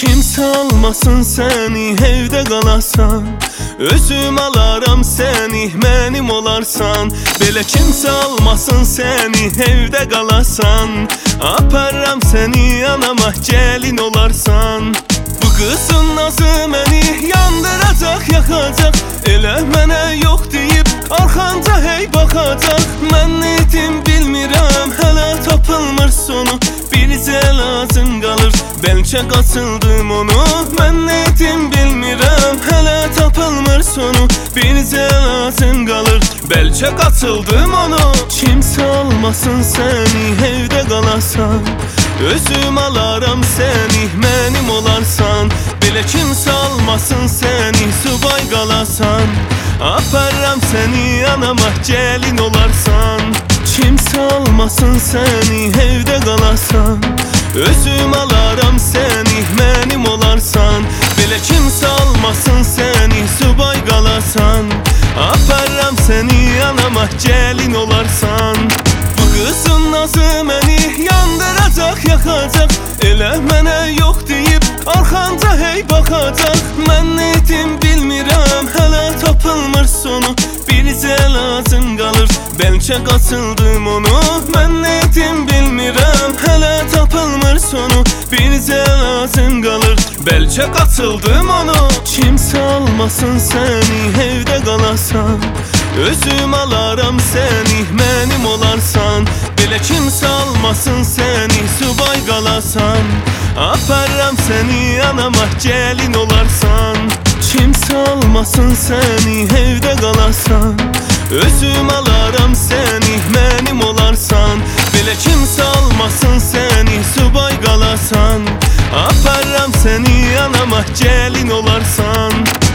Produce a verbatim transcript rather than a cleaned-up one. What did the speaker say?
Kimsə almasın səni, evdə qalasan. Özüm alaram səni, mənim olarsan. Belə kimsə almasın səni, evdə qalasan. Aparram səni anama, gəlin olarsan. Bu qızın nazı məni yandıracaq, yaxacaq. Elə mənə yox deyib arxanca hey baxacaq. Mən nedim bilmirəm, hələ tapılmır sonu. Bircə lazım qalır, bəlkə qaçıldım onu. Mən nedim bilmirəm, hələ tapılmır sonu. Bircə lazım qalır, bəlkə qaçıldım onu. Kimsə almasın səni, evdə qalasan. Özüm alaram səni, mənim olarsan. Belə kimsə almasın səni, subay qalasan. Aparram səni anama, gəlin olarsan. Kimsə almasın səni, evdə qalasan. Özüm alaram səni, mənim olarsan. Belə kimsə almasın səni, subay qalasan. Aparram səni anama, gəlin olarsan. Bu qızın nazı məni yandıracaq, yaxacaq. Elə mənə yox deyib arxanca hey baxacaq. Mən nedim bilmirəm, hələ tapılmır sonu. Bircə lazım qalır, bəlkə qaçıldım onu. Mən nedim bilmirəm, hələ tapılmır sonu. Bircə lazım qalır, bəlkə qaçıldım onu. Kimsə almasın səni, evdə qalasan. Özüm alaram səni, mənim olarsan. Belə kimsə almasın səni, subay qalasan. Aparram səni anama, gəlin olarsan. Kimsə almasın səni, evdə qalasan. Özüm alaram səni, mənim olarsan. Belə kimsə almasın səni, subay qalasan. Aparram səni anama, gəlin olarsan.